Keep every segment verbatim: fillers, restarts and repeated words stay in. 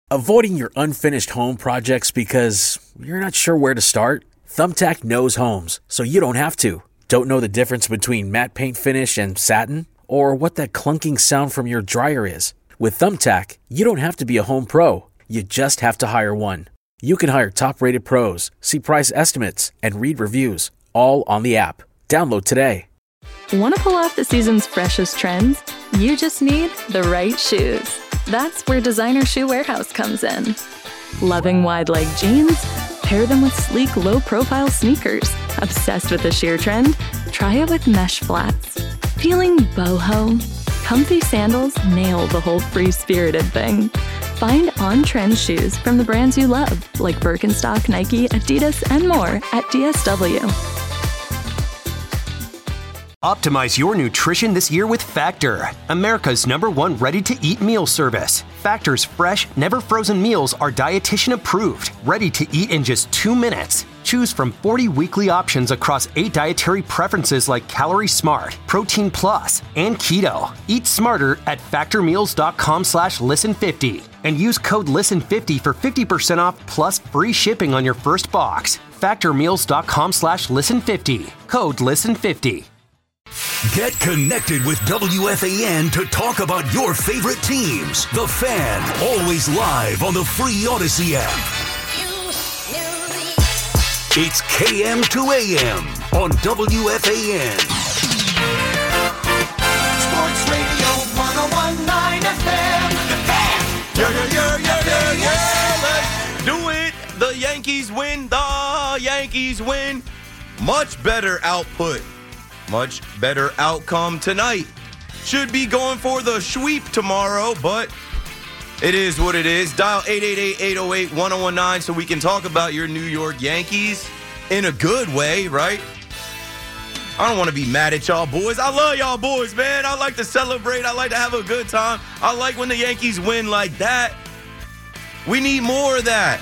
Avoiding your unfinished home projects because you're not sure where to start? Thumbtack knows homes, so you don't have to. Don't know the difference between matte paint finish and satin? Or what that clunking sound from your dryer is? With Thumbtack, you don't have to be a home pro. You just have to hire one. You can hire top-rated pros, see price estimates, and read reviews, all on the app. Download today. Want to pull off the season's freshest trends? You just need the right shoes. That's where Designer Shoe Warehouse comes in. Loving wide-leg jeans? Pair them with sleek, low-profile sneakers. Obsessed with the sheer trend? Try it with mesh flats. Feeling boho? Comfy sandals nail the whole free-spirited thing. Find on-trend shoes from the brands you love, like Birkenstock, Nike, Adidas, and more at D S W. Optimize your nutrition this year with Factor, America's number one ready-to-eat meal service. Factor's fresh, never-frozen meals are dietitian approved, ready to eat in just two minutes. Choose from forty weekly options across eight dietary preferences like Calorie Smart, Protein Plus, and Keto. Eat smarter at factormeals.com slash listen50 and use code listen fifty for fifty percent off plus free shipping on your first box. factormeals.com slash listen50. Code listen fifty. Get connected with W F A N to talk about your favorite teams. The Fan, always live on the free Odyssey app. It's K M to A M on W F A N. Sports Radio one oh one point nine F M. The Fan. Yeah, yeah, yeah, yeah, yeah, yeah. Let's do it. The Yankees win. The Yankees win. Much better output. Much better outcome tonight. Should be going for the sweep tomorrow, but it is what it is. Dial eight eight eight, eight oh eight, one oh one nine so we can talk about your New York Yankees in a good way, right? I don't want to be mad at y'all boys. I love y'all boys, man. I like to celebrate. I like to have a good time. I like when the Yankees win like that. We need more of that.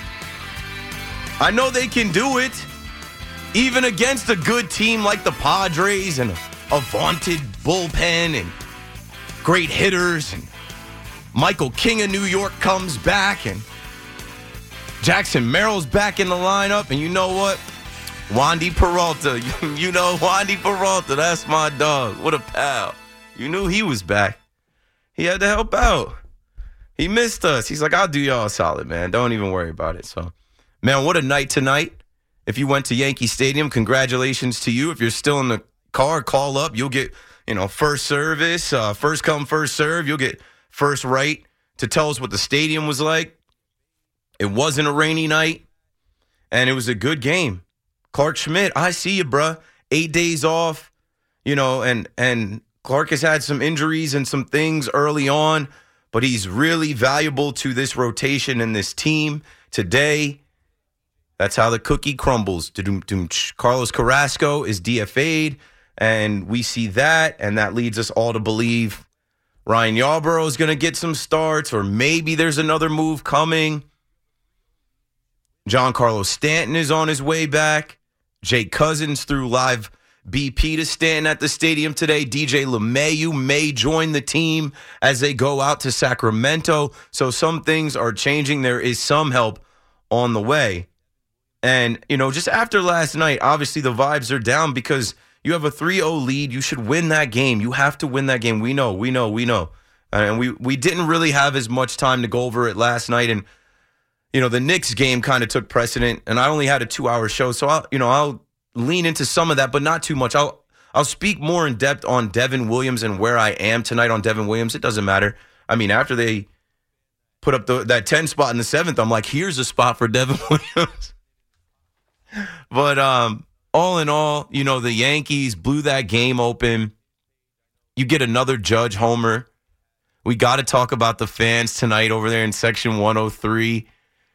I know they can do it. Even against a good team like the Padres and a, a vaunted bullpen and great hitters, and Michael King of New York comes back, and Jackson Merrill's back in the lineup, and you know what? Wandy Peralta, you, you know Wandy Peralta, that's my dog. What a pal. You knew he was back. He had to help out. He missed us. He's like, I'll do y'all solid, man. Don't even worry about it. So, man, what a night tonight. If you went to Yankee Stadium, congratulations to you. If you're still in the car, call up. You'll get, you know, first service, uh, first come, first serve. You'll get first right to tell us what the stadium was like. It wasn't a rainy night, and it was a good game. Clark Schmidt, I see you, bruh. Eight days off, you know, and and Clark has had some injuries and some things early on, but he's really valuable to this rotation and this team today. That's how the cookie crumbles. Carlos Carrasco is D F A'd, and we see that, and that leads us all to believe Ryan Yarbrough is going to get some starts, or maybe there's another move coming. Giancarlo Stanton is on his way back. Jake Cousins threw live B P to Stanton at the stadium today. D J LeMahieu may join the team as they go out to Sacramento. So some things are changing. There is some help on the way. And, you know, just after last night, obviously the vibes are down because you have a three oh lead. You should win that game. You have to win that game. We know, we know, we know. And we, we didn't really have as much time to go over it last night. And, you know, the Knicks game kind of took precedent. And I only had a two-hour show. So, I'll, you know, I'll lean into some of that, but not too much. I'll I'll speak more in depth on Devin Williams and where I am tonight on Devin Williams. It doesn't matter. I mean, after they put up the, that ten spot in the seventh, I'm like, here's a spot for Devin Williams. But um, all in all, you know, the Yankees blew that game open. You get another Judge homer. We got to talk about the fans tonight over there in section one oh three.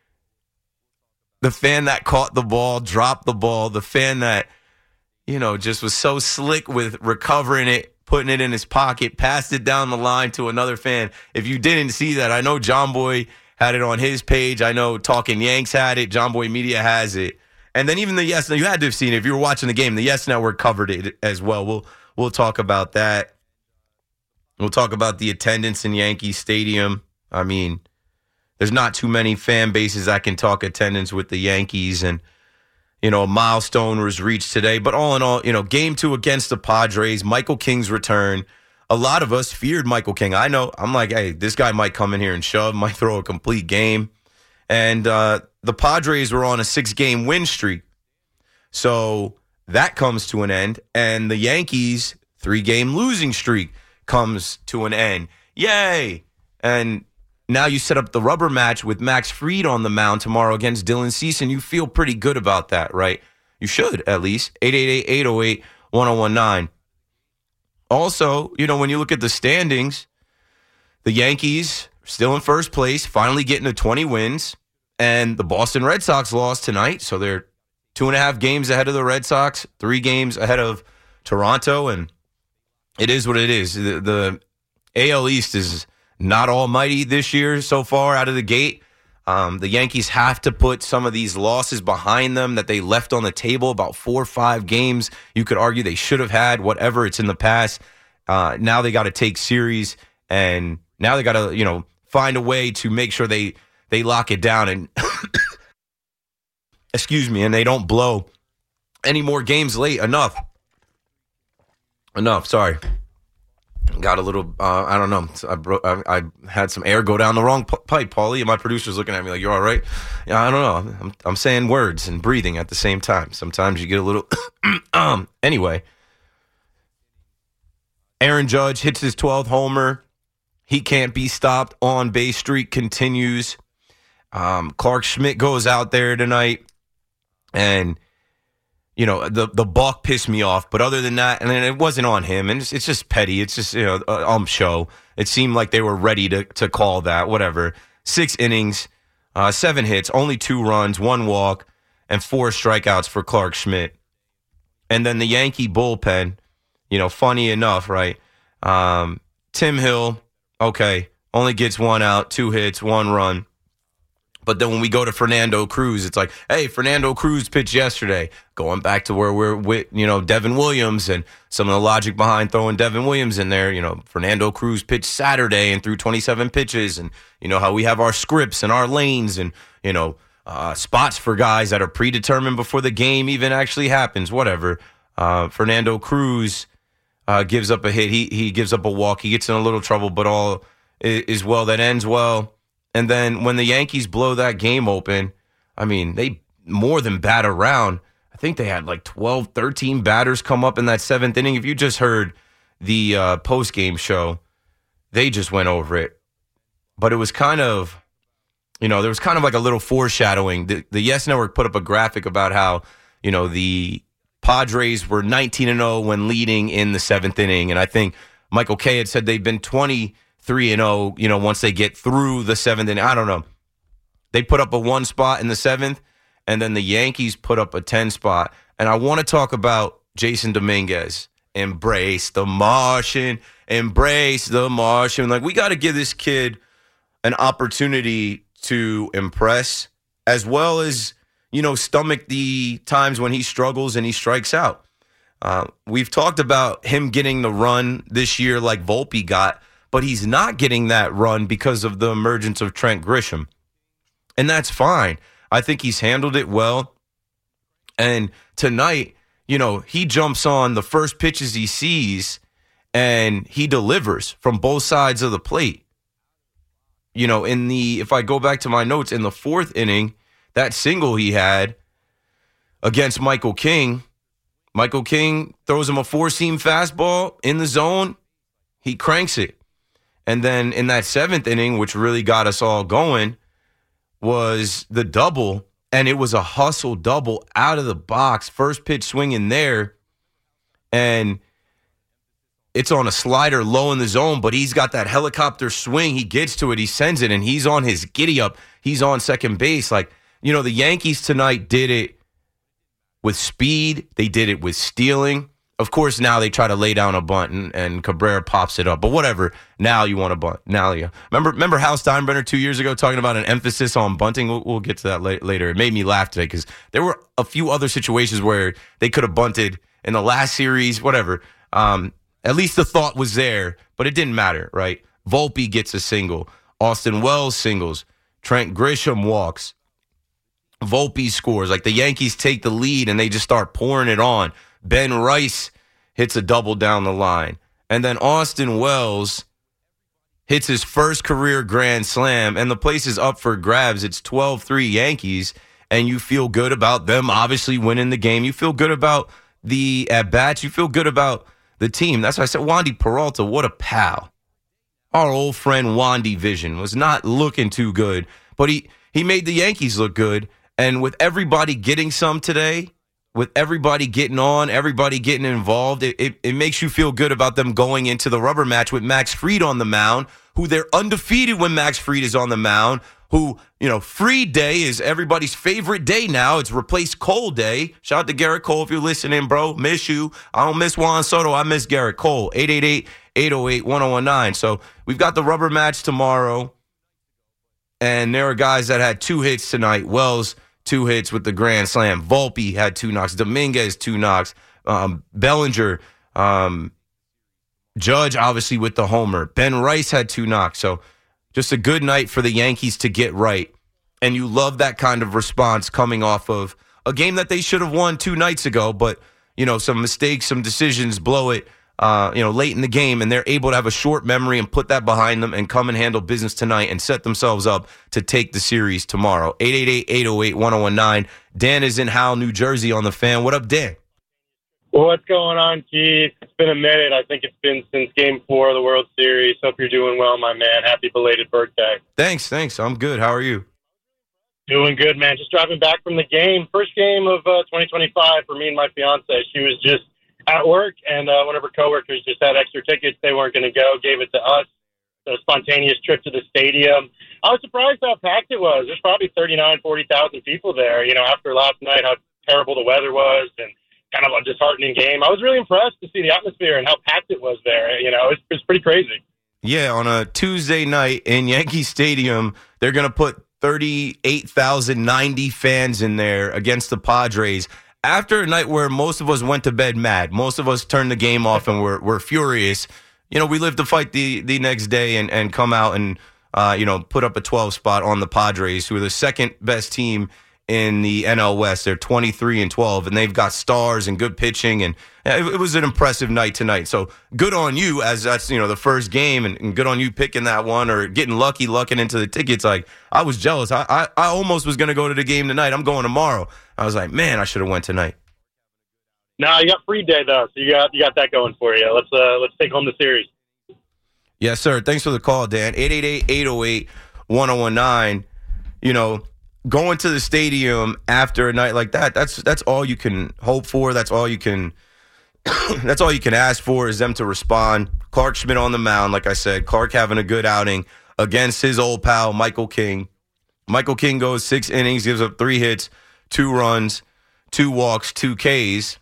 The fan that caught the ball, dropped the ball. The fan that, you know, just was so slick with recovering it, putting it in his pocket, passed it down the line to another fan. If you didn't see that, I know John Boy had it on his page. I know Talking Yanks had it. John Boy Media has it. And then even the Yes, you had to have seen it. If you were watching the game, the Yes Network covered it as well. We'll we'll talk about that. We'll talk about the attendance in Yankee Stadium. I mean, there's not too many fan bases that can talk attendance with the Yankees, and you know, a milestone was reached today. But all in all, you know, game two against the Padres, Michael King's return. A lot of us feared Michael King. I know. I'm like, hey, this guy might come in here and shove, might throw a complete game. And uh, the Padres were on a six-game win streak. So that comes to an end. And the Yankees' three-game losing streak comes to an end. Yay! And now you set up the rubber match with Max Fried on the mound tomorrow against Dylan Cease, and you feel pretty good about that, right? You should, at least. eight eight eight, eight oh eight, one oh one nine. Also, you know, when you look at the standings, the Yankees are still in first place, finally getting to twenty wins, and the Boston Red Sox lost tonight, so they're two and a half games ahead of the Red Sox, three games ahead of Toronto, and it is what it is. The, the A L East is not almighty this year so far out of the gate. Um, the Yankees have to put some of these losses behind them that they left on the table, about four or five games. You could argue they should have had, whatever, it's in the past. Uh, now they got to take series, and now they got to, you know, find a way to make sure they, they lock it down and, excuse me, and they don't blow any more games late. Enough. Enough, sorry. Got a little, uh, I don't know. I, bro- I, I had some air go down the wrong p- pipe, Paulie, and my producer's looking at me like, "You're all right?" Yeah, I don't know. I'm, I'm saying words and breathing at the same time. Sometimes you get a little. um. Anyway, Aaron Judge hits his twelfth homer. He can't be stopped. On base streak continues. Um, Clark Schmidt goes out there tonight, and you know, the the balk pissed me off, but other than that, and then it wasn't on him, and it's, it's just petty. It's just, you know, a um show. It seemed like they were ready to to call that, whatever. Six innings, uh, seven hits, only two runs, one walk, and four strikeouts for Clark Schmidt. And then the Yankee bullpen, you know, funny enough, right? Um, Tim Hill, okay, only gets one out, two hits, one run. But then when we go to Fernando Cruz, it's like, hey, Fernando Cruz pitched yesterday. Going back to where we're with, you know, Devin Williams and some of the logic behind throwing Devin Williams in there. You know, Fernando Cruz pitched Saturday and threw twenty-seven pitches. And, you know, how we have our scripts and our lanes and, you know, uh, spots for guys that are predetermined before the game even actually happens, whatever. Uh, Fernando Cruz uh, gives up a hit. He, he gives up a walk. He gets in a little trouble, but all is well that ends well. And then when the Yankees blow that game open, I mean, they more than bat around. I think they had like twelve, thirteen batters come up in that seventh inning. If you just heard the uh, post-game show, they just went over it. But it was kind of, you know, there was kind of like a little foreshadowing. The, the Yes Network put up a graphic about how, you know, the Padres were nineteen and oh when leading in the seventh inning. And I think Michael Kay had said they've been twenty-three and oh, you know, once they get through the seventh inning. I don't know. They put up a one spot in the seventh, and then the Yankees put up a ten spot. And I want to talk about Jason Dominguez. Embrace the Martian. Embrace the Martian. Like, we got to give this kid an opportunity to impress, as well as, you know, stomach the times when he struggles and he strikes out. Uh, we've talked about him getting the run this year like Volpe got, but he's not getting that run because of the emergence of Trent Grisham. And that's fine. I think he's handled it well. And tonight, you know, he jumps on the first pitches he sees and he delivers from both sides of the plate. You know, in the, if I go back to my notes, in the fourth inning, that single he had against Michael King, Michael King throws him a four-seam fastball in the zone. He cranks it. And then in that seventh inning, which really got us all going, was the double. And it was a hustle double out of the box. First pitch swing in there. And it's on a slider low in the zone, but he's got that helicopter swing. He gets to it. He sends it, and he's on his giddy up. He's on second base. Like, you know, the Yankees tonight did it with speed. They did it with stealing. Of course, now they try to lay down a bunt, and, and Cabrera pops it up. But whatever. Now you want a bunt. Now you remember. Remember Hal Steinbrenner two years ago talking about an emphasis on bunting. We'll, we'll get to that la- later. It made me laugh today because there were a few other situations where they could have bunted in the last series. Whatever. Um, at least the thought was there, but it didn't matter, right? Volpe gets a single. Austin Wells singles. Trent Grisham walks. Volpe scores. Like, the Yankees take the lead and they just start pouring it on. Ben Rice hits a double down the line. And then Austin Wells hits his first career grand slam, and the place is up for grabs. It's twelve three Yankees, and you feel good about them obviously winning the game. You feel good about the at-bats. You feel good about the team. That's why I said Wandy Peralta, what a pal. Our old friend Wandy Vision was not looking too good, but he, he made the Yankees look good. And with everybody getting some today, with everybody getting on, everybody getting involved, it, it, it makes you feel good about them going into the rubber match with Max Fried on the mound, who they're undefeated when Max Fried is on the mound, who, you know, Fried Day is everybody's favorite day now. It's replaced Cole Day. Shout out to Garrett Cole if you're listening, bro. Miss you. I don't miss Juan Soto. I miss Garrett Cole. eight eight eight, eight oh eight, one oh one nine. So we've got the rubber match tomorrow, and there are guys that had two hits tonight. Wells, two hits with the grand slam. Volpe had two knocks. Dominguez, two knocks. Um, Bellinger, um, Judge, obviously, with the homer. Ben Rice had two knocks. So just a good night for the Yankees to get right. And you love that kind of response coming off of a game that they should have won two nights ago. But, you know, some mistakes, some decisions blow it, uh, you know, late in the game. And they're able to have a short memory and put that behind them and come and handle business tonight and set themselves up to take the series tomorrow. eight eight eight, eight oh eight, one oh one nine. Dan is in Howell, New Jersey on the Fan. What up, Dan? What's going on, Keith? It's been a minute. I think it's been since Game Four of the World Series. Hope you're doing well, my man. Happy belated birthday. Thanks, thanks. I'm good. How are you? Doing good, man. Just driving back from the game. First game of uh, twenty twenty-five for me and my fiance. She was just at work, and uh, one of her coworkers just had extra tickets. They weren't going to go. Gave it to us. So a spontaneous trip to the stadium. I was surprised how packed it was. There's probably thirty-nine, forty thousand people there. You know, after last night, how terrible the weather was, and kind of a disheartening game. I was really impressed to see the atmosphere and how packed it was there. You know, it was, it was pretty crazy. Yeah, on a Tuesday night in Yankee Stadium, they're going to put thirty-eight thousand ninety fans in there against the Padres. After a night where most of us went to bed mad, most of us turned the game off and were, were furious. You know, we lived to fight the, the next day and, and come out and, uh, you know, put up a twelve spot on the Padres, who are the second best team in the N L West. They're twenty-three and twelve, and they've got stars and good pitching, and it, it was an impressive night tonight. So good on you, as that's, you know, the first game, and, and good on you picking that one or getting lucky, lucking into the tickets. Like, I was jealous. I I, I almost was going to go to the game tonight. I'm going tomorrow. I was like, man, I should have went tonight. No, you got free day though, so you got you got that going for you. Let's uh, let's take home the series. Yes, sir. Thanks for the call, Dan. eight eight eight, eight oh eight, one oh one nine. You know, going to the stadium after a night like that, that's that's all you can hope for. That's all you can that's all you can ask for, is them to respond. Clark Schmidt on the mound, like I said. Clark having a good outing against his old pal, Michael King. Michael King goes six innings, gives up three hits, two runs, two walks, two Ks,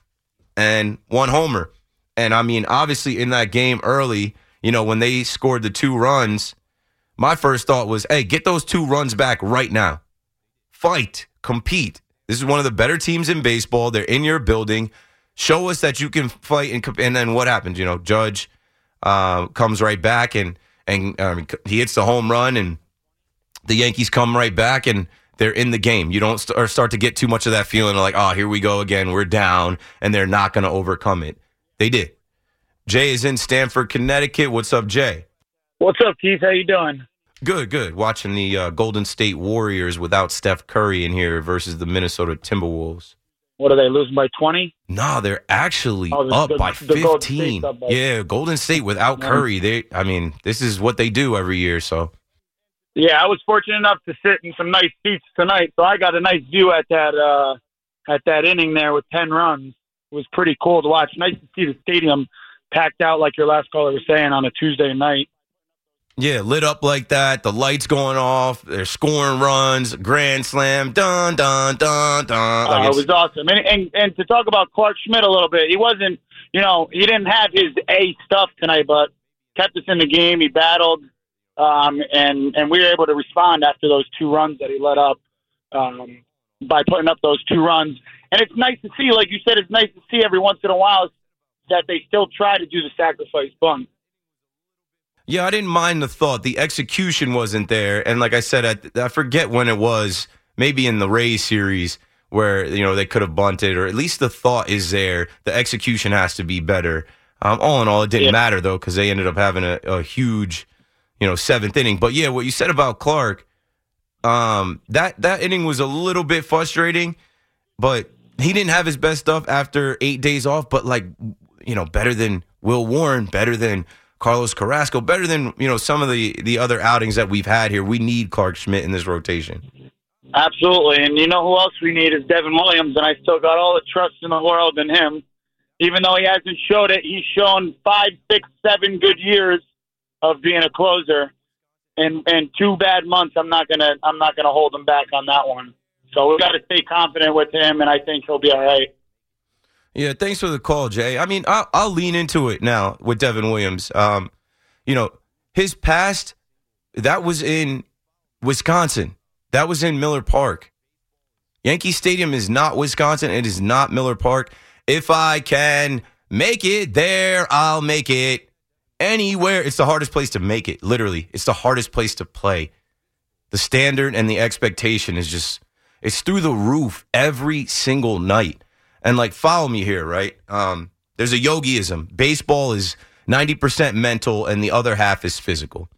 and one homer. And, I mean, obviously in that game early, you know, when they scored the two runs, my first thought was, hey, get those two runs back right now. Fight, compete. This is one of the better teams in baseball. They're in your building. Show us that you can fight. And, and then what happens? You know, Judge uh, comes right back, and, and um, he hits the home run, and the Yankees come right back, and they're in the game. You don't st- or start to get too much of that feeling like, oh, here we go again. We're down, and they're not going to overcome it. They did. Jay is in Stamford, Connecticut. What's up, Jay? What's up, Keith? How you doing? Good, good. Watching the uh, Golden State Warriors without Steph Curry in here versus the Minnesota Timberwolves. What, are they losing by twenty? No, they're actually oh, the, up the, by the fifteen. Golden by- yeah, Golden State without yeah. Curry. They, I mean, this is what they do every year. So, yeah, I was fortunate enough to sit in some nice seats tonight, so I got a nice view at that uh, at that inning there with ten runs. It was pretty cool to watch. Nice to see the stadium packed out, like your last caller was saying, on a Tuesday night. Yeah, lit up like that. The lights going off. They're scoring runs. Grand slam. Dun, dun, dun, dun. Like uh, it was awesome. And, and and to talk about Clark Schmidt a little bit, he wasn't, you know, he didn't have his A stuff tonight, but kept us in the game. He battled, um, and, and we were able to respond after those two runs that he let up um, by putting up those two runs. And it's nice to see, like you said, it's nice to see every once in a while that they still try to do the sacrifice bunt. Yeah, I didn't mind the thought. The execution wasn't there. And like I said, I, I forget when it was, maybe in the Rays series where, you know, they could have bunted, or at least the thought is there. The execution has to be better. Um, all in all, it didn't yeah. matter, though, because they ended up having a, a huge, you know, seventh inning. But, yeah, what you said about Clark, um, that, that inning was a little bit frustrating, but he didn't have his best stuff after eight days off. But, like, you know, better than Will Warren, better than Carlos Carrasco, better than, you know, some of the, the other outings that we've had here. We need Clark Schmidt in this rotation. Absolutely. And you know who else we need is Devin Williams, and I still got all the trust in the world in him. Even though he hasn't showed it, he's shown five, six, seven good years of being a closer. And and two bad months, I'm not gonna I'm not gonna hold him back on that one. So we've got to stay confident with him, and I think he'll be all right. Yeah, thanks for the call, Jay. I mean, I'll, I'll lean into it now with Devin Williams. Um, you know, his past, that was in Wisconsin. That was in Miller Park. Yankee Stadium is not Wisconsin. It is not Miller Park. If I can make it there, I'll make it anywhere. It's the hardest place to make it, literally. It's the hardest place to play. The standard and the expectation is just, it's through the roof every single night. And, like, follow me here, right? Um, there's a yogiism. Baseball is ninety percent mental and the other half is physical.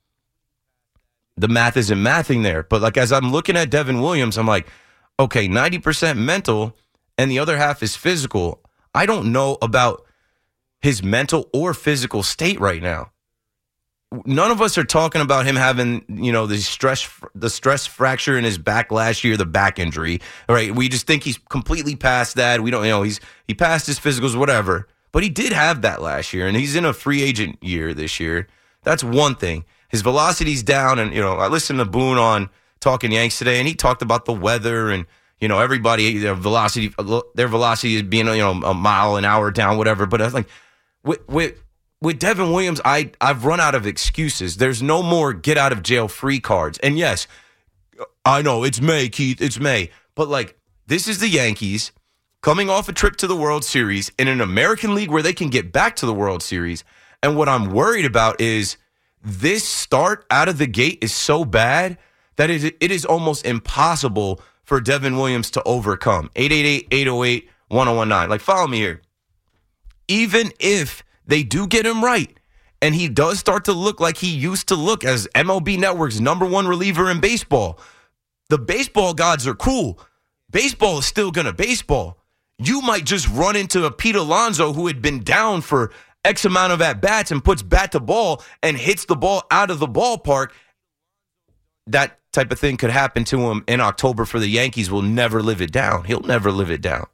The math isn't mathing there. But, like, as I'm looking at Devin Williams, I'm like, okay, ninety percent mental and the other half is physical. I don't know about his mental or physical state right now. None of us are talking about him having, you know, the stress, the stress fracture in his back last year, the back injury. All right, we just think he's completely past that. We don't, you know, he's he passed his physicals, whatever. But he did have that last year, and he's in a free agent year this year. That's one thing. His velocity's down, and you know, I listened to Boone on Talking Yanks today, and he talked about the weather and you know everybody their velocity, their velocity is being you know a mile an hour down, whatever. But I was like, with with. With Devin Williams, I, I've run out of excuses. There's no more get out of jail free cards. And yes, I know it's May, Keith, it's May. But like, this is the Yankees coming off a trip to the World Series in an American League where they can get back to the World Series. And what I'm worried about is this start out of the gate is so bad that it, it is almost impossible for Devin Williams to overcome. eight eight eight, eight oh eight, one oh one nine. Like, follow me here. Even if they do get him right, and he does start to look like he used to look as M L B Network's number one reliever in baseball. The baseball gods are cool. Baseball is still going to baseball. You might just run into a Pete Alonso who had been down for X amount of at-bats and puts bat to ball and hits the ball out of the ballpark. That type of thing could happen to him in October for the Yankees. Will never live it down. He'll never live it down.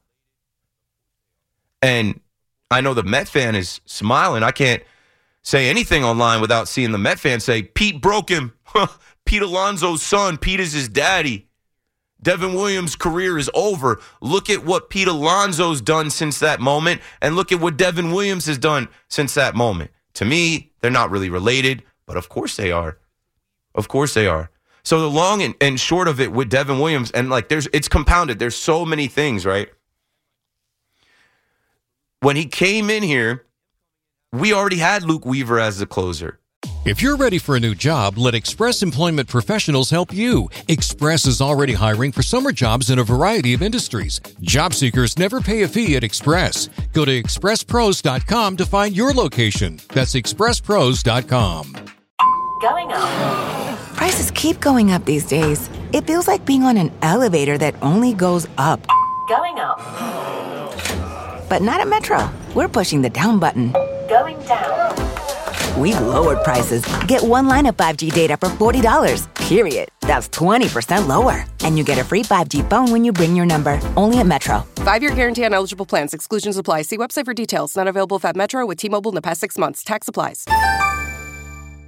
And I know the Met fan is smiling. I can't say anything online without seeing the Met fan say, Pete broke him. Pete Alonso's son. Pete is his daddy. Devin Williams' career is over. Look at what Pete Alonso's done since that moment, and look at what Devin Williams has done since that moment. To me, they're not really related, but of course they are. Of course they are. So the long and, and short of it with Devin Williams, and like there's it's compounded. There's so many things, right? When he came in here, we already had Luke Weaver as the closer. If you're ready for a new job, let Express Employment Professionals help you. Express is already hiring for summer jobs in a variety of industries. Job seekers never pay a fee at Express. Go to express pros dot com to find your location. That's express pros dot com. Going up. Prices keep going up these days. It feels like being on an elevator that only goes up. Going up. But not at Metro. We're pushing the down button. Going down. We've lowered prices. Get one line of five G data for forty dollars, period. That's twenty percent lower. And you get a free five G phone when you bring your number. Only at Metro. Five-year guarantee on eligible plans. Exclusions apply. See website for details. Not available at Metro with T-Mobile in the past six months. Tax applies.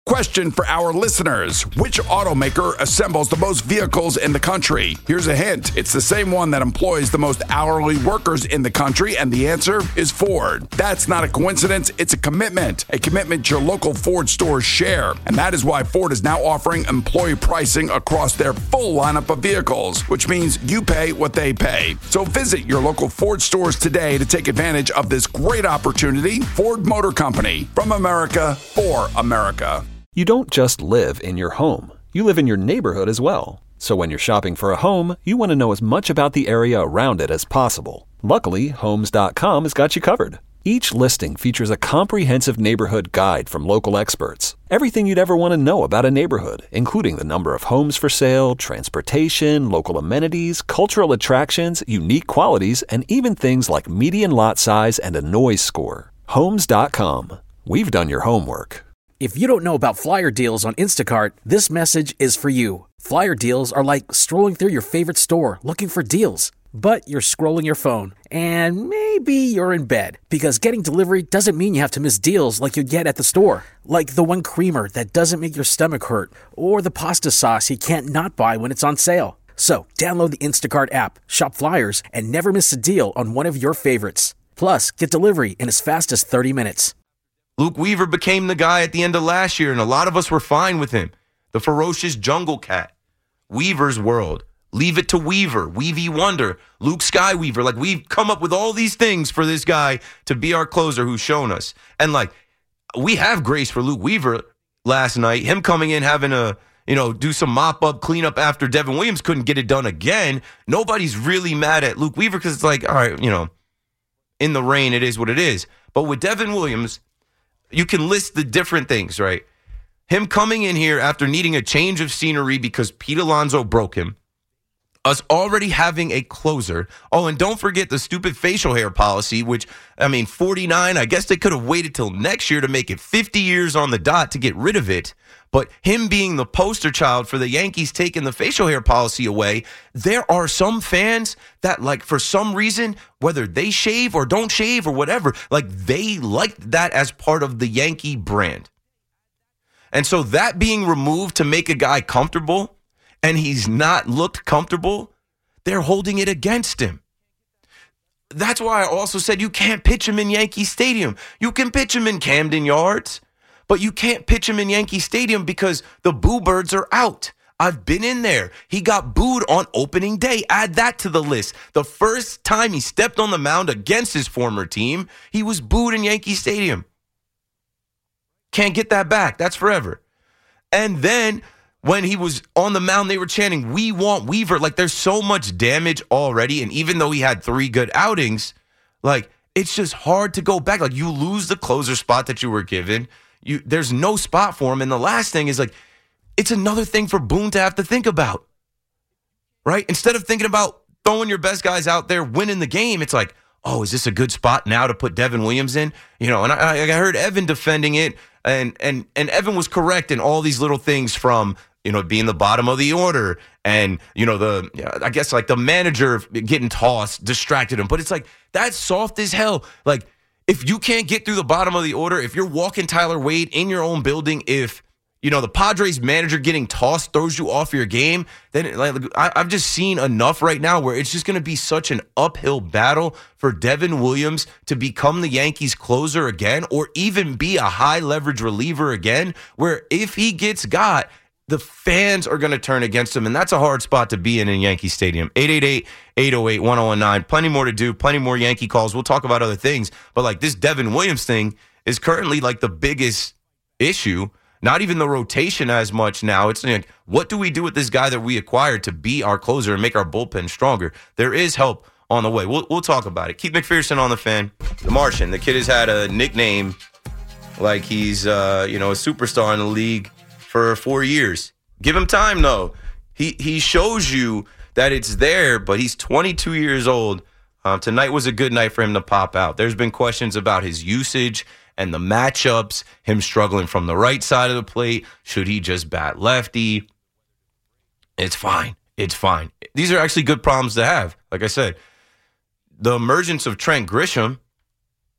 Question for our listeners. Which automaker assembles the most vehicles in the country? Here's a hint. It's the same one that employs the most hourly workers in the country, and the answer is Ford. That's not a coincidence. It's a commitment. A commitment your local Ford stores share. And that is why Ford is now offering employee pricing across their full lineup of vehicles, which means you pay what they pay. So visit your local Ford stores today to take advantage of this great opportunity. Ford Motor Company. From America, for America. You don't just live in your home. You live in your neighborhood as well. So when you're shopping for a home, you want to know as much about the area around it as possible. Luckily, Homes dot com has got you covered. Each listing features a comprehensive neighborhood guide from local experts. Everything you'd ever want to know about a neighborhood, including the number of homes for sale, transportation, local amenities, cultural attractions, unique qualities, and even things like median lot size and a noise score. Homes dot com. We've done your homework. If you don't know about flyer deals on Instacart, this message is for you. Flyer deals are like strolling through your favorite store looking for deals. But you're scrolling your phone, and maybe you're in bed, because getting delivery doesn't mean you have to miss deals like you get at the store. Like the one creamer that doesn't make your stomach hurt, or the pasta sauce you can't not buy when it's on sale. So download the Instacart app, shop flyers, and never miss a deal on one of your favorites. Plus, get delivery in as fast as thirty minutes. Luke Weaver became the guy at the end of last year, and a lot of us were fine with him. The ferocious jungle cat. Weaver's World. Leave it to Weaver. Weavy Wonder. Luke Skyweaver. Like, we've come up with all these things for this guy to be our closer who's shown us. And, like, we have grace for Luke Weaver last night. Him coming in, having a, you know, do some mop-up, cleanup after Devin Williams couldn't get it done again. Nobody's really mad at Luke Weaver because it's like, all right, you know, in the rain, it is what it is. But with Devin Williams, you can list the different things, right? Him coming in here after needing a change of scenery because Pete Alonso broke him. Us already having a closer. Oh, and don't forget the stupid facial hair policy, which, I mean, forty-nine, I guess they could have waited till next year to make it fifty years on the dot to get rid of it. But him being the poster child for the Yankees taking the facial hair policy away, there are some fans that, like, for some reason, whether they shave or don't shave or whatever, like, they like that as part of the Yankee brand. And so that being removed to make a guy comfortable, and he's not looked comfortable, they're holding it against him. That's why I also said you can't pitch him in Yankee Stadium. You can pitch him in Camden Yards, but you can't pitch him in Yankee Stadium because the boo birds are out. I've been in there. He got booed on opening day. Add that to the list. The first time he stepped on the mound against his former team, he was booed in Yankee Stadium. Can't get that back. That's forever. And then when he was on the mound, they were chanting, "We want Weaver." Like, there's so much damage already. And even though he had three good outings, like, it's just hard to go back. Like, you lose the closer spot that you were given. You, there's no spot for him. And the last thing is, like, it's another thing for Boone to have to think about, right? Instead of thinking about throwing your best guys out there, winning the game, it's like, oh, is this a good spot now to put Devin Williams in? You know, and I, I heard Evan defending it, and and and Evan was correct in all these little things from, you know, being the bottom of the order, and, you know, the, I guess, like, the manager getting tossed distracted him. But it's like, that's soft as hell. Like, if you can't get through the bottom of the order, if you're walking Tyler Wade in your own building, if, you know, the Padres manager getting tossed throws you off your game, then, like, I, I've just seen enough right now where it's just going to be such an uphill battle for Devin Williams to become the Yankees closer again, or even be a high leverage reliever again, where if he gets got, the fans are going to turn against him, and that's a hard spot to be in in Yankee Stadium. eight eight eight, eight oh eight, one oh one nine. Plenty more to do, plenty more Yankee calls. We'll talk about other things, but, like, this Devin Williams thing is currently, like, the biggest issue. Not even the rotation as much now. It's like, what do we do with this guy that we acquired to be our closer and make our bullpen stronger? There is help on the way. We'll, we'll talk about it. Keith McPherson on the Fan. The Martian. The kid has had a nickname like he's, uh, you know, a superstar in the league for four years. Give him time, though. He he shows you that it's there, but he's twenty-two years old. Um, tonight was a good night for him to pop out. There's been questions about his usage and the matchups, him struggling from the right side of the plate. Should he just bat lefty? It's fine. It's fine. These are actually good problems to have. Like I said, the emergence of Trent Grisham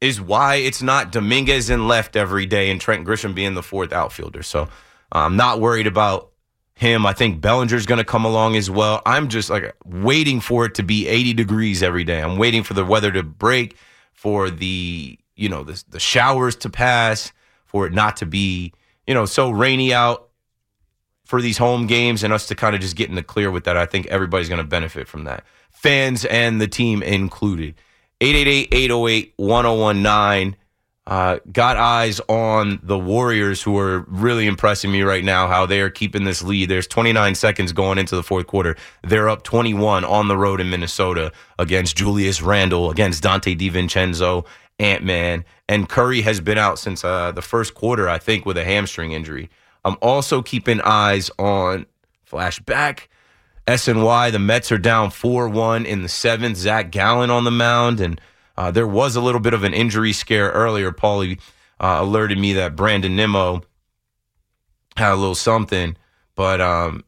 is why it's not Dominguez in left every day and Trent Grisham being the fourth outfielder. So I'm not worried about him. I think Bellinger's going to come along as well. I'm just like waiting for it to be eighty degrees every day. I'm waiting for the weather to break, for the, you know, the, the showers to pass, for it not to be, you know, so rainy out for these home games, and us to kind of just get in the clear with that. I think everybody's going to benefit from that. Fans and the team included. eight eight eight, eight oh eight, one oh one nine. Uh, got eyes on the Warriors, who are really impressing me right now, how they are keeping this lead. There's twenty-nine seconds going into the fourth quarter. They're up twenty-one on the road in Minnesota against Julius Randle, against Dante DiVincenzo, Ant-Man. And Curry has been out since uh, the first quarter, I think, with a hamstring injury. I'm also keeping eyes on flashback. S N Y, the Mets are down four one in the seventh. Zach Gallen on the mound, and uh, there was a little bit of an injury scare earlier. Paulie uh, alerted me that Brandon Nimmo had a little something, but um,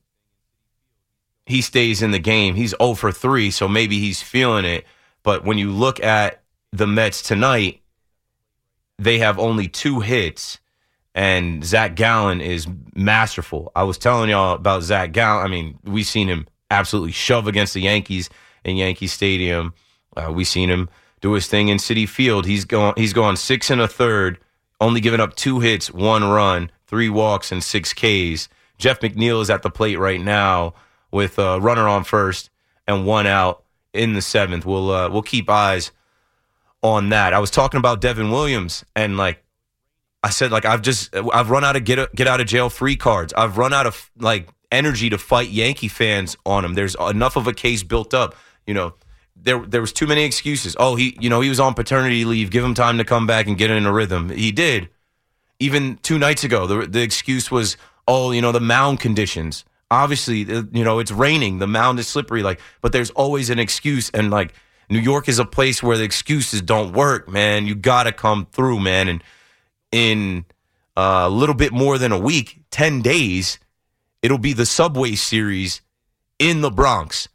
he stays in the game. He's oh for three, so maybe he's feeling it. But when you look at the Mets tonight, they have only two hits, and Zach Gallen is masterful. I was telling y'all about Zach Gallen. I mean, we've seen him absolutely shove against the Yankees in Yankee Stadium. Uh, we've seen him do his thing in Citi Field. He's gone, he's gone six and a third, only giving up two hits, one run, three walks, and six Ks. Jeff McNeil is at the plate right now with a runner on first and one out in the seventh. We'll uh, we'll keep eyes on that. I was talking about Devin Williams, and like I said, like I've just I've run out of get get out of jail free cards. I've run out of like energy to fight Yankee fans on him. There's enough of a case built up. You know, there there was too many excuses. Oh, he you know he was on paternity leave. Give him time to come back and get in a rhythm. He did. Even two nights ago, the the excuse was, oh, you know, the mound conditions. Obviously, you know, it's raining. The mound is slippery. Like, but there's always an excuse, and like New York is a place where the excuses don't work, man. You got to come through, man. And in uh, a little bit more than a week, ten days, it'll be the Subway Series in the Bronx.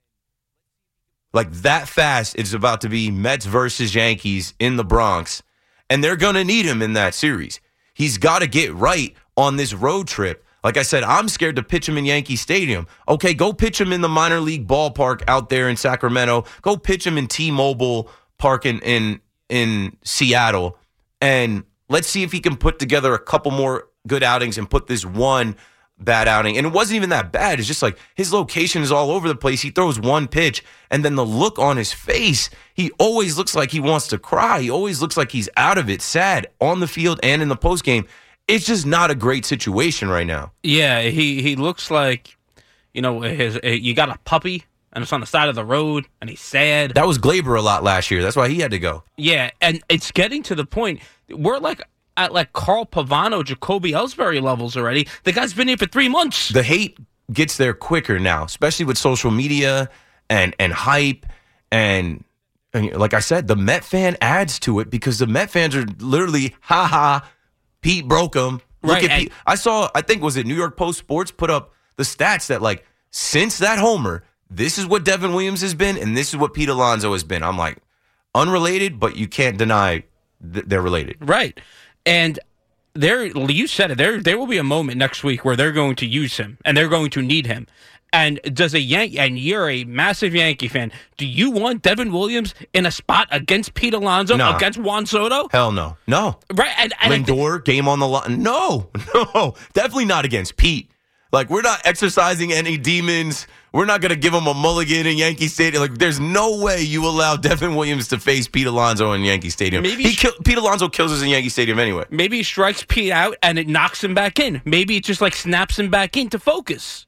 Like that fast, it's about to be Mets versus Yankees in the Bronx. And they're going to need him in that series. He's got to get right on this road trip. Like I said, I'm scared to pitch him in Yankee Stadium. Okay, go pitch him in the minor league ballpark out there in Sacramento. Go pitch him in T-Mobile Park in, in, in Seattle. And let's see if he can put together a couple more good outings and put this one bad outing. And it wasn't even that bad. It's just like his location is all over the place. He throws one pitch, and then the look on his face, he always looks like he wants to cry. He always looks like he's out of it, sad, on the field and in the postgame. It's just not a great situation right now. Yeah, he, he looks like, you know, his you got a puppy, and it's on the side of the road, and he's sad. That was Glaber a lot last year. That's why he had to go. Yeah, and it's getting to the point, we're like at like Carl Pavano, Jacoby Ellsbury levels already. The guy's been here for three months. The hate gets there quicker now, especially with social media and, and hype. And, and like I said, the Met fan adds to it because the Met fans are literally, ha-ha, Pete broke him. Look Right, at and- Pete. I saw, I think, was it New York Post Sports put up the stats that, like, since that homer, this is what Devin Williams has been, and this is what Pete Alonso has been. I'm like, unrelated, but you can't deny th- they're related. Right. And there, you said it, there there will be a moment next week where they're going to use him, and they're going to need him. And does a Yankee, and you're a massive Yankee fan, do you want Devin Williams in a spot against Pete Alonso, No. against Juan Soto? Hell no. No. Right. And, and Lindor, game on the line. No, no, definitely not against Pete. Like, we're not exercising any demons. We're not going to give him a mulligan in Yankee Stadium. Like, there's no way you allow Devin Williams to face Pete Alonso in Yankee Stadium. Maybe he kill, Pete Alonso kills us in Yankee Stadium anyway. Maybe he strikes Pete out and it knocks him back in. Maybe it just like snaps him back into focus.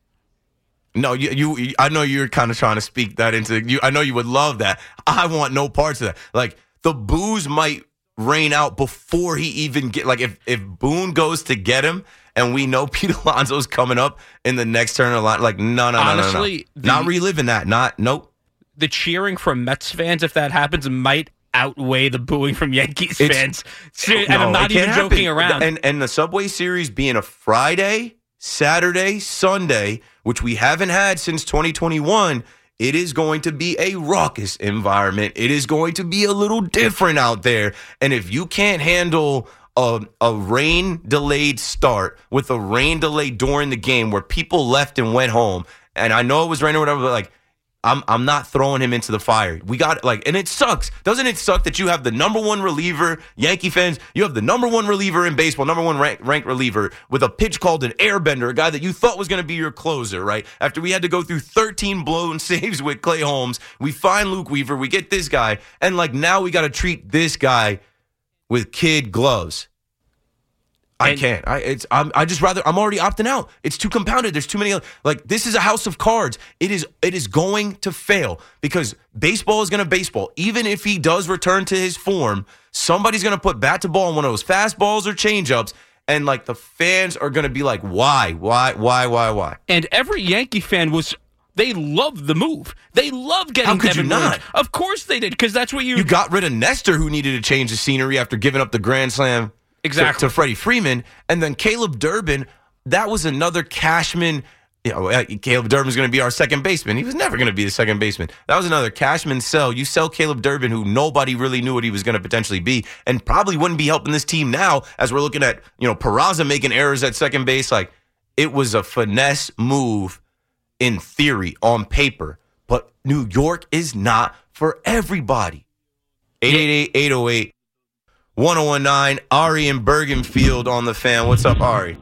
No, you, you. I know you're kind of trying to speak that into you. I know you would love that. I want no parts of that. Like, the boos might rain out before he even get. Like, if if Boone goes to get him, and we know Pete Alonso's coming up in the next turn of the line, like, no, no, no, Honestly, no, no, the- not reliving that. Not nope. The cheering from Mets fans, if that happens, might outweigh the booing from Yankees It's- fans. Ser- and No, I'm not it can't even joking happen. around. And and the Subway Series being a Friday, Saturday, Sunday, which we haven't had since twenty twenty-one, it is going to be a raucous environment. It is going to be a little different out there. And if you can't handle a, a rain-delayed start with a rain delay during the game where people left and went home, and I know it was raining or whatever, but like, I'm I'm not throwing him into the fire. We got like, and it sucks. Doesn't it suck that you have the number one reliever, Yankee fans? You have the number one reliever in baseball, number one rank, ranked reliever with a pitch called an airbender, a guy that you thought was going to be your closer, right? After we had to go through thirteen blown saves with Clay Holmes, we find Luke Weaver, we get this guy, and like now we got to treat this guy with kid gloves. I can't. I it's. I'm. I just rather. I'm already opting out. It's too compounded. There's too many. Like this is a house of cards. It is. It is going to fail because baseball is going to baseball. Even if he does return to his form, somebody's going to put bat to ball on one of those fastballs or changeups, and like the fans are going to be like, why, why, why, why, why? And every Yankee fan was. They loved the move. They loved getting. How could Devin you not? Williams. Of course they did, because that's what you. You got rid of Nestor, who needed to change the scenery after giving up the grand slam. Exactly. To, to Freddie Freeman. And then Caleb Durbin, that was another Cashman. You know, Caleb Durbin's going to be our second baseman. He was never going to be the second baseman. That was another Cashman sell. You sell Caleb Durbin, who nobody really knew what he was going to potentially be, and probably wouldn't be helping this team now as we're looking at, you know, Peraza making errors at second base. Like, it was a finesse move in theory, on paper. But New York is not for everybody. eight eight eight, eight oh eight, one oh one nine, Ari in Bergenfield on the Fan. What's up, Ari?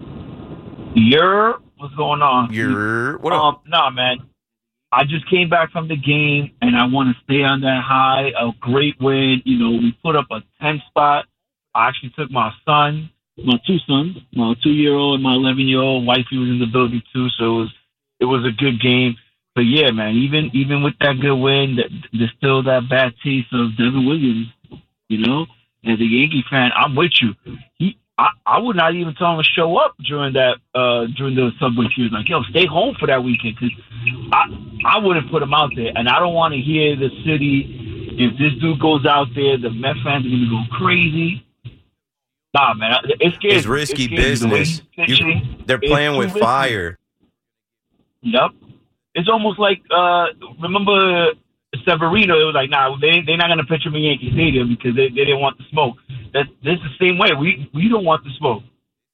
Yer, what's going on? Yer, what um, up? Nah, man. I just came back from the game, and I want to stay on that high. A great win. You know, we put up a ten spot. I actually took my son, my two sons, my two-year-old and my eleven-year-old. Wifey was in the building, too, so it was, it was a good game. But, yeah, man, even even with that good win, there's still that bad taste of Devin Williams, you know? As a Yankee fan, I'm with you. He, I, I would not even tell him to show up during that uh, during the Subway Series. Like, yo, stay home for that weekend, because I I wouldn't put him out there, and I don't want to hear the city. If this dude goes out there, the Met fans are gonna go crazy. Nah, man, it's scary. It's risky it's business. You, they're playing with risky. Fire. Yep, it's almost like uh, remember. Severino, it was like, nah, they, they're not going to pitch him in Yankee Stadium because they, they didn't want the smoke. That, this is the same way. We we don't want the smoke.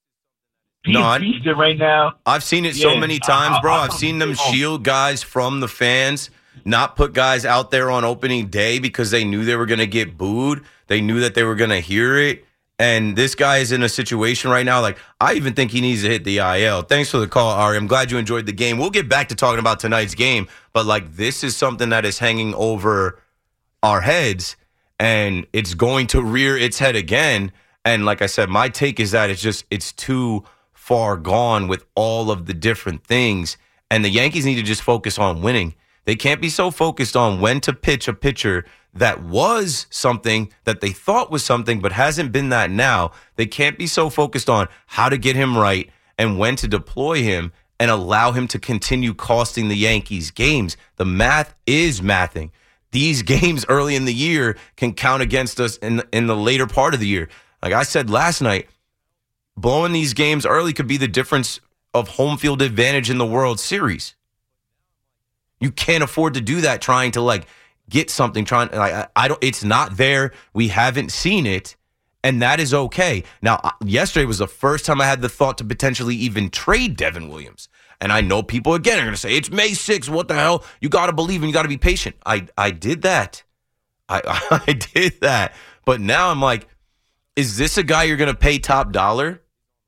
He's no, I, beasting right now. I've seen it yeah, so many times, bro. I, I, I've seen them shield guys from the fans, not put guys out there on opening day because they knew they were going to get booed. They knew that they were going to hear it. And this guy is in a situation right now, like, I even think he needs to hit the I L. Thanks for the call, Ari. I'm glad you enjoyed the game. We'll get back to talking about tonight's game, but, like, this is something that is hanging over our heads, and it's going to rear its head again. And like I said, my take is that it's just, it's too far gone with all of the different things, and the Yankees need to just focus on winning. They can't be so focused on when to pitch a pitcher that was something that they thought was something but hasn't been that now. They can't be so focused on how to get him right and when to deploy him and allow him to continue costing the Yankees games. The math is mathing. These games early in the year can count against us in, in the later part of the year. Like I said last night, blowing these games early could be the difference of home field advantage in the World Series. You can't afford to do that trying to, like, get something, trying like I don't it's not there. We haven't seen it, and that is okay. Now, yesterday was the first time I had the thought to potentially even trade Devin Williams. And I know people again are going to say, it's May sixth, what the hell? You got to believe and you got to be patient. I I did that. I I did that. But now I'm like, is this a guy you're going to pay top dollar?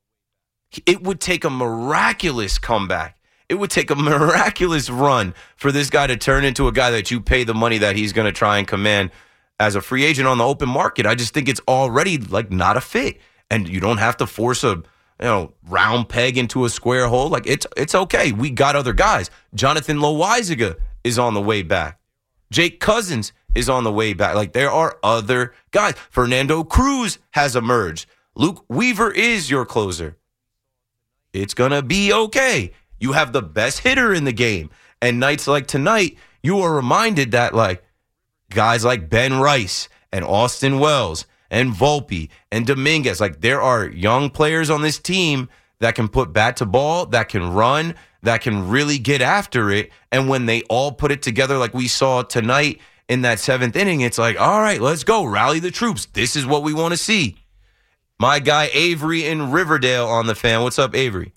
It would take a miraculous comeback. It would take a miraculous run for this guy to turn into a guy that you pay the money that he's going to try and command as a free agent on the open market. I just think it's already like not a fit, and you don't have to force a you know round peg into a square hole. Like it's it's okay. We got other guys. Jonathan Loaisiga is on the way back. Jake Cousins is on the way back. Like there are other guys. Fernando Cruz has emerged. Luke Weaver is your closer. It's gonna be okay. You have the best hitter in the game. And nights like tonight, you are reminded that, like, guys like Ben Rice and Austin Wells and Volpe and Dominguez, like, there are young players on this team that can put bat to ball, that can run, that can really get after it. And when they all put it together like we saw tonight in that seventh inning, it's like, all right, let's go. Rally the troops. This is what we want to see. My guy Avery in Riverdale on the Fan. What's up, Avery?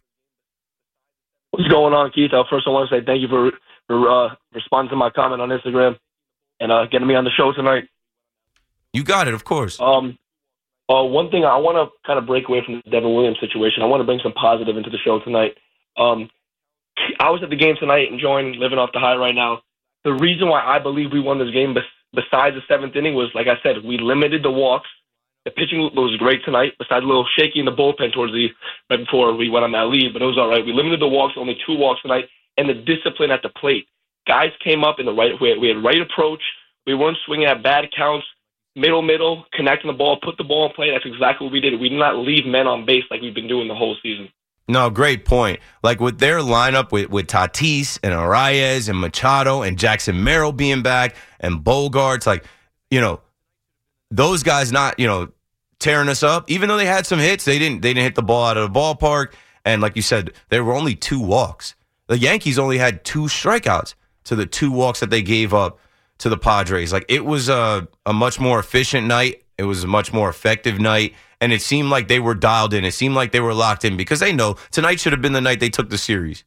What's going on, Keith? Uh, first, I want to say thank you for, for uh, responding to my comment on Instagram and uh, getting me on the show tonight. You got it, of course. Um, uh, one thing, I want to kind of break away from the Devin Williams situation. I want to bring some positive into the show tonight. Um, I was at the game tonight, enjoying living off the high right now. The reason why I believe we won this game, besides the seventh inning, was, like I said, we limited the walks. The pitching was great tonight, besides a little shaky in the bullpen towards the right before we went on that lead, but it was all right. We limited the walks, only two walks tonight, and the discipline at the plate. Guys came up in the right way. We had right approach. We weren't swinging at bad counts. Middle, middle, connecting the ball, put the ball in play. That's exactly what we did. We did not leave men on base like we've been doing the whole season. No, great point. Like with their lineup with, with Tatis and Arraez and Machado and Jackson Merrill being back and Bogarts, like, you know, those guys not, you know, tearing us up. Even though they had some hits, they didn't they didn't hit the ball out of the ballpark. And like you said, there were only two walks. The Yankees only had two strikeouts to the two walks that they gave up to the Padres. Like, it was a, a much more efficient night. It was a much more effective night. And it seemed like they were dialed in. It seemed like they were locked in because they know tonight should have been the night they took the series.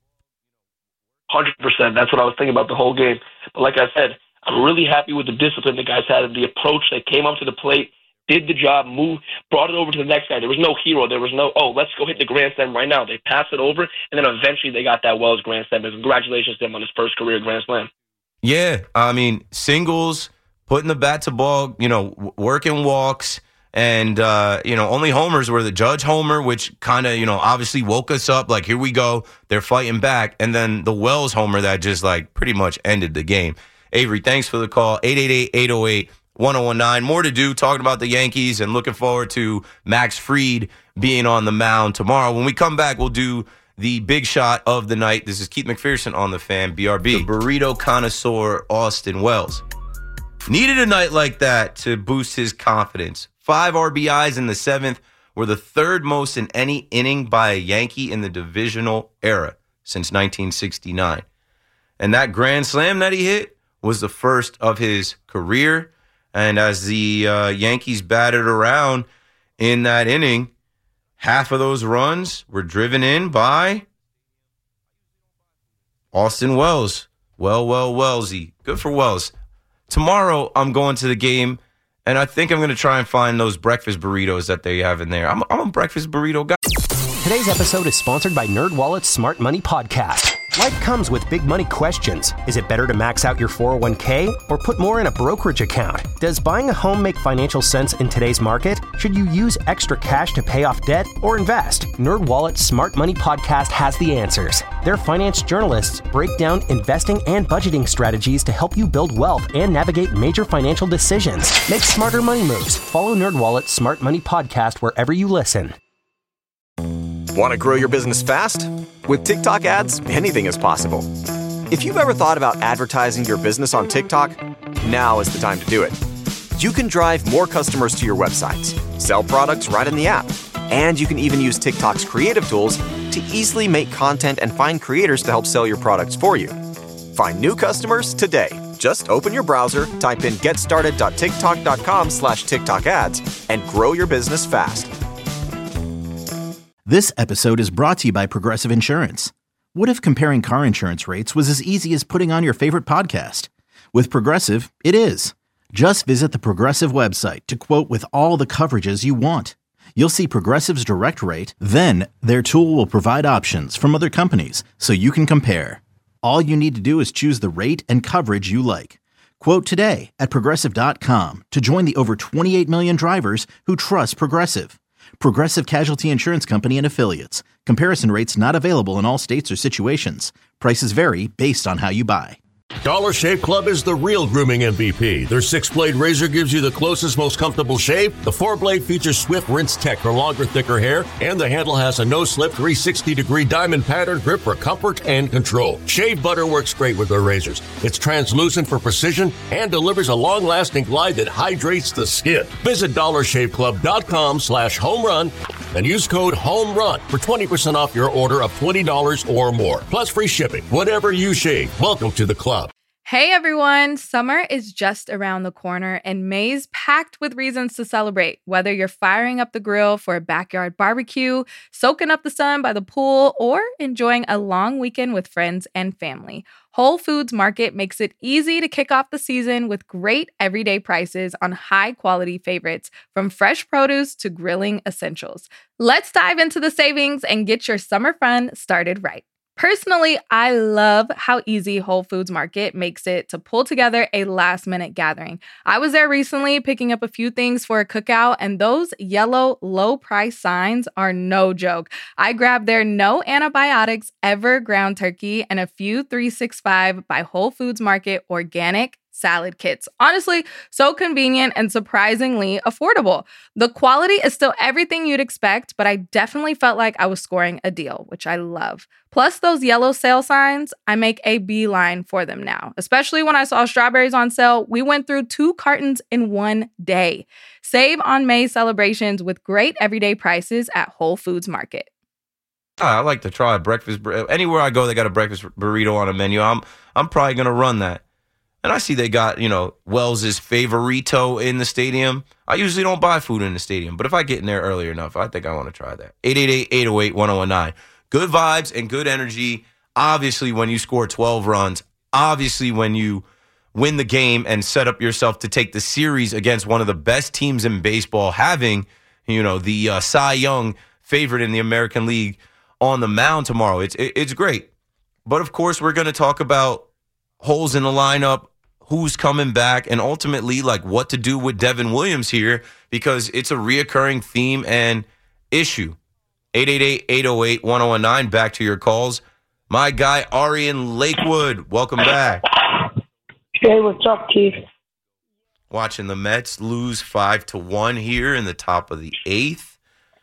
one hundred percent. That's what I was thinking about the whole game. But like I said, I'm really happy with the discipline the guys had, the approach. They came up to the plate, did the job, moved, brought it over to the next guy. There was no hero. There was no, oh, let's go hit the grand slam right now. They passed it over, and then eventually they got that Wells grand slam. Congratulations to him on his first career grand slam. Yeah, I mean, singles, putting the bat to ball, you know, working walks, and, uh, you know, only homers were the Judge homer, which kind of, you know, obviously woke us up. Like, here we go. They're fighting back. And then the Wells homer that just, like, pretty much ended the game. Avery, thanks for the call. eight eight eight, eight oh eight, one oh one nine. More to do talking about the Yankees and looking forward to Max Fried being on the mound tomorrow. When we come back, we'll do the big shot of the night. This is Keith McPherson on the Fan, B R B. The burrito connoisseur, Austin Wells. Needed a night like that to boost his confidence. Five R B Is in the seventh were the third most in any inning by a Yankee in the divisional era since nineteen sixty-nine. And that grand slam that he hit was the first of his career. And as the uh, Yankees batted around in that inning, half of those runs were driven in by Austin Wells. Well, well, Wellsy. Good for Wells. Tomorrow, I'm going to the game, and I think I'm going to try and find those breakfast burritos that they have in there. I'm, I'm a breakfast burrito guy. Today's episode is sponsored by NerdWallet's Smart Money Podcast. Life comes with big money questions. Is it better to max out your four oh one k or put more in a brokerage account? Does buying a home make financial sense in today's market? Should you use extra cash to pay off debt or invest? NerdWallet's Smart Money Podcast has the answers. Their finance journalists break down investing and budgeting strategies to help you build wealth and navigate major financial decisions. Make smarter money moves. Follow NerdWallet's Smart Money Podcast wherever you listen. Want to grow your business fast? With TikTok ads, anything is possible. If you've ever thought about advertising your business on TikTok, now is the time to do it. You can drive more customers to your websites, sell products right in the app, and you can even use TikTok's creative tools to easily make content and find creators to help sell your products for you. Find new customers today. Just open your browser, type in getstarted.tiktok.com slash TikTok ads, and grow your business fast. This episode is brought to you by Progressive Insurance. What if comparing car insurance rates was as easy as putting on your favorite podcast? With Progressive, it is. Just visit the Progressive website to quote with all the coverages you want. You'll see Progressive's direct rate, then their tool will provide options from other companies so you can compare. All you need to do is choose the rate and coverage you like. Quote today at Progressive dot com to join the over twenty-eight million drivers who trust Progressive. Progressive Casualty Insurance Company and Affiliates. Comparison rates not available in all states or situations. Prices vary based on how you buy. Dollar Shave Club is the real grooming M V P. Their six-blade razor gives you the closest, most comfortable shave. The four-blade features Swift Rinse Tech for longer, thicker hair. And the handle has a no-slip three hundred sixty degree diamond pattern grip for comfort and control. Shave butter works great with their razors. It's translucent for precision and delivers a long-lasting glide that hydrates the skin. Visit dollarshaveclub.com slash home run and use code HOMERUN for twenty percent off your order of twenty dollars or more, plus free shipping. Whatever you shave, welcome to the club. Hey everyone, summer is just around the corner and May's packed with reasons to celebrate. Whether you're firing up the grill for a backyard barbecue, soaking up the sun by the pool, or enjoying a long weekend with friends and family, Whole Foods Market makes it easy to kick off the season with great everyday prices on high-quality favorites, from fresh produce to grilling essentials. Let's dive into the savings and get your summer fun started right. Personally, I love how easy Whole Foods Market makes it to pull together a last-minute gathering. I was there recently picking up a few things for a cookout, and those yellow low-price signs are no joke. I grabbed their no antibiotics ever ground turkey and a few three sixty-five by Whole Foods Market organic salad kits. Honestly, so convenient and surprisingly affordable. The quality is still everything you'd expect, but I definitely felt like I was scoring a deal, which I love. Plus those yellow sale signs, I make a beeline for them now. Especially when I saw strawberries on sale, we went through two cartons in one day. Save on May celebrations with great everyday prices at Whole Foods Market. I like to try a breakfast. Anywhere I go, they got a breakfast burrito on a menu. I'm I'm probably going to run that. And I see they got, you know, Wells's Favorito in the stadium. I usually don't buy food in the stadium, but if I get in there early enough, I think I want to try that. eight eight eight, eight oh eight, one oh one nine. Good vibes and good energy. Obviously, when you score twelve runs, obviously when you win the game and set up yourself to take the series against one of the best teams in baseball, having, you know, the uh, Cy Young favorite in the American League on the mound tomorrow. It's it, it's great. But, of course, we're going to talk about holes in the lineup, who's coming back, and ultimately, like, what to do with Devin Williams here, because it's a reoccurring theme and issue. eight eight eight, eight oh eight, one oh one nine. Back to your calls. My guy, Ari in Lakewood, welcome back. Hey, what's up, Keith? Watching the Mets lose five to one here in the top of the eighth.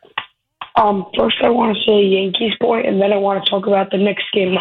Um, first I want to say Yankees boy, and then I want to talk about the Knicks game.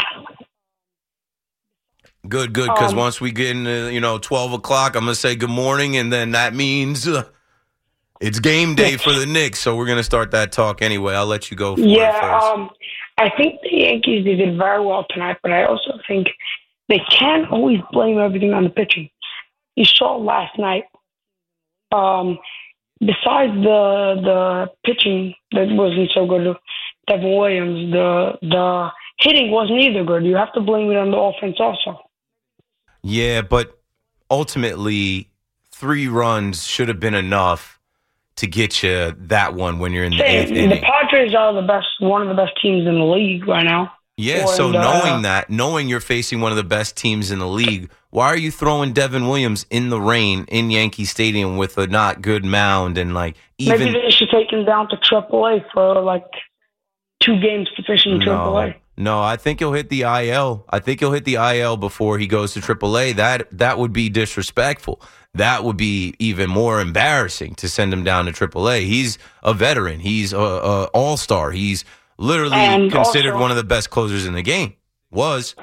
Good, good, because Um, once we get into, you know, twelve o'clock, I'm going to say good morning, and then that means uh, it's game day for the Knicks, so we're going to start that talk anyway. I'll let you go for it Yeah, first. um, I think the Yankees they did very well tonight, but I also think they can't always blame everything on the pitching. You saw last night, um, besides the the pitching that wasn't so good, Devin Williams, the the hitting wasn't either good. You have to blame it on the offense also. Yeah, but ultimately, three runs should have been enough to get you that one when you're in the eighth The inning. Padres are the best, one of the best teams in the league right now. Yeah, so And, uh, knowing that, knowing you're facing one of the best teams in the league, why are you throwing Devin Williams in the rain in Yankee Stadium with a not good mound and like even maybe they should take him down to triple A for like two games to fish in triple A. No, no, I think he'll hit the I L. I think he'll hit the I L before he goes to triple A. That that would be disrespectful. That would be even more embarrassing to send him down to triple A. He's a veteran. He's a, a all-star. He's literally And considered also- one of the best closers in the game. Was.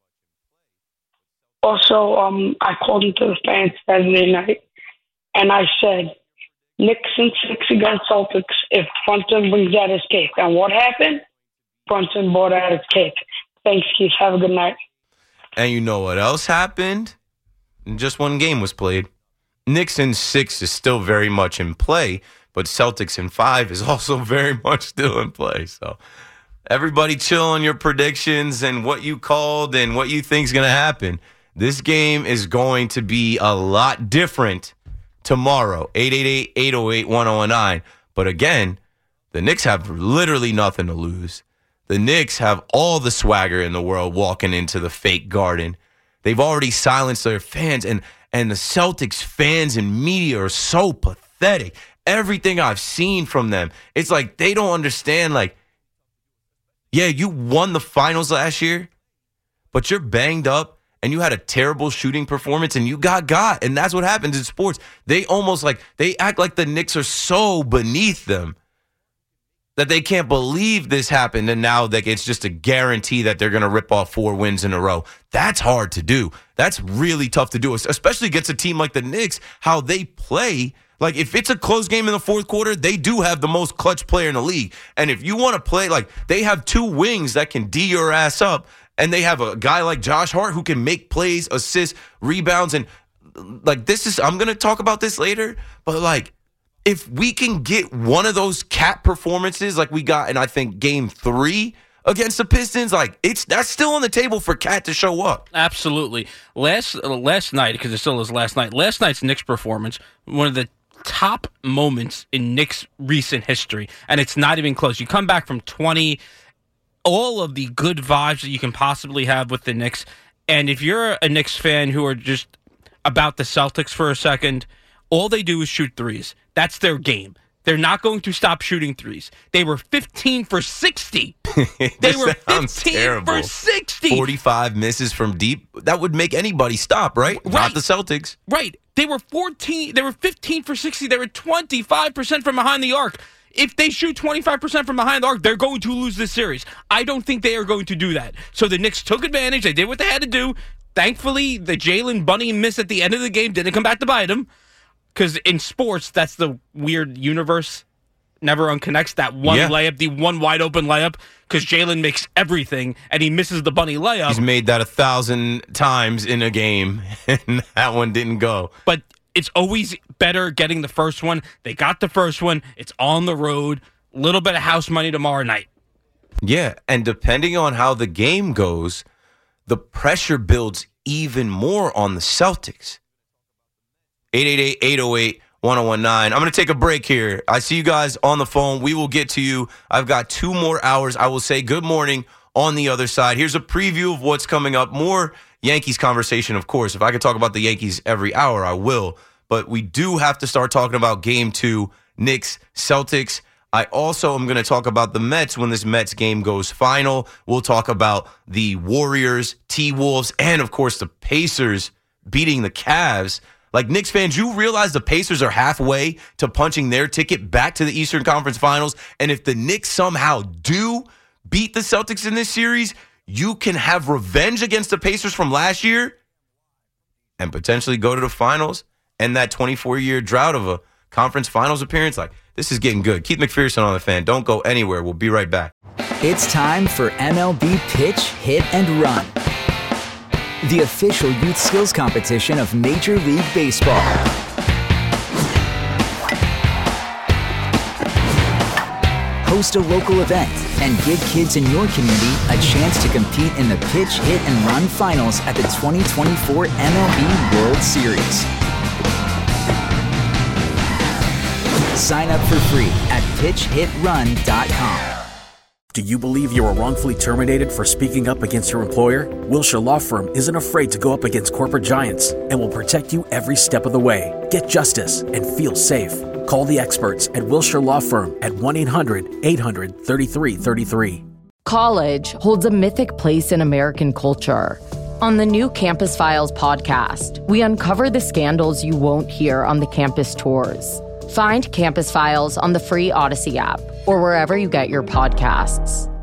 Also, um, I called into the fans Saturday night, and I said, Knicks and six against Celtics if Brunson brings out his cake. And what happened? Brunson brought out his cake. Thanks, Keith. Have a good night. And you know what else happened? Just one game was played. Knicks in six is still very much in play, but Celtics in five is also very much still in play. So everybody chill on your predictions and what you called and what you think is going to happen. This game is going to be a lot different tomorrow. eight eight eight, eight oh eight, one oh one nine. But again, the Knicks have literally nothing to lose. The Knicks have all the swagger in the world walking into the fake Garden. They've already silenced their fans, and, and the Celtics fans and media are so pathetic. Everything I've seen from them, it's like they don't understand, like, yeah, you won the finals last year, but you're banged up and you had a terrible shooting performance and you got got. And that's what happens in sports. They almost like, they act like the Knicks are so beneath them that they can't believe this happened, and now like it's just a guarantee that they're going to rip off four wins in a row. That's hard to do. That's really tough to do, especially against a team like the Knicks, how they play. Like, if it's a close game in the fourth quarter, they do have the most clutch player in the league. And if you want to play, like, they have two wings that can D your ass up, and they have a guy like Josh Hart who can make plays, assists, rebounds, and, like, this is, I'm going to talk about this later, but, like, if we can get one of those cat performances like we got in, I think, game three against the Pistons, like, it's that's still on the table for Cat to show up. Absolutely. Last, last night, because it still is last night, last night's Knicks performance, one of the top moments in Knicks recent history, and it's not even close. You come back from twenty, all of the good vibes that you can possibly have with the Knicks, and if you're a Knicks fan who are just about the Celtics for a second, all they do is shoot threes. That's their game. They're not going to stop shooting threes. They were fifteen for sixty. They were fifteen terrible. for sixty. forty-five misses from deep. That would make anybody stop, right? Right. Not the Celtics. Right. They were fourteen. They were fifteen for sixty. They were twenty-five percent from behind the arc. If they shoot twenty-five percent from behind the arc, they're going to lose this series. I don't think they are going to do that. So the Knicks took advantage. They did what they had to do. Thankfully, the Jalen Bunny miss at the end of the game didn't come back to bite them. Because in sports, that's the weird universe. Never unconnects that one Yeah. layup, the one wide open layup, because Jalen makes everything and he misses the bunny layup. He's made that a thousand times in a game, and that one didn't go. But it's always better getting the first one. They got the first one. It's on the road. A little bit of house money tomorrow night. Yeah, and depending on how the game goes, the pressure builds even more on the Celtics. eight eight eight, eight oh eight, one oh one nine. I'm going to take a break here. I see you guys on the phone. We will get to you. I've got two more hours. I will say good morning on the other side. Here's a preview of what's coming up. More Yankees conversation, of course. If I could talk about the Yankees every hour, I will. But we do have to start talking about game two, Knicks, Celtics. I also am going to talk about the Mets when this Mets game goes final. We'll talk about the Warriors, T-Wolves, and, of course, the Pacers beating the Cavs. Like, Knicks fans, you realize the Pacers are halfway to punching their ticket back to the Eastern Conference Finals, and if the Knicks somehow do beat the Celtics in this series, you can have revenge against the Pacers from last year and potentially go to the finals and that twenty-four-year drought of a conference finals appearance. Like, this is getting good. Keith McPherson on the Fan. Don't go anywhere. We'll be right back. It's time for M L B Pitch, Hit, and Run, the official youth skills competition of Major League Baseball. Host a local event and give kids in your community a chance to compete in the Pitch, Hit, and Run finals at the twenty twenty-four M L B World Series. Sign up for free at pitch hit run dot com. Do you believe you were wrongfully terminated for speaking up against your employer? Wilshire Law Firm isn't afraid to go up against corporate giants and will protect you every step of the way. Get justice and feel safe. Call the experts at Wilshire Law Firm at one eight hundred eight hundred thirty-three thirty-three. College holds a mythic place in American culture. On the new Campus Files podcast, we uncover the scandals you won't hear on the campus tours. Find Campus Files on the free Odyssey app or wherever you get your podcasts.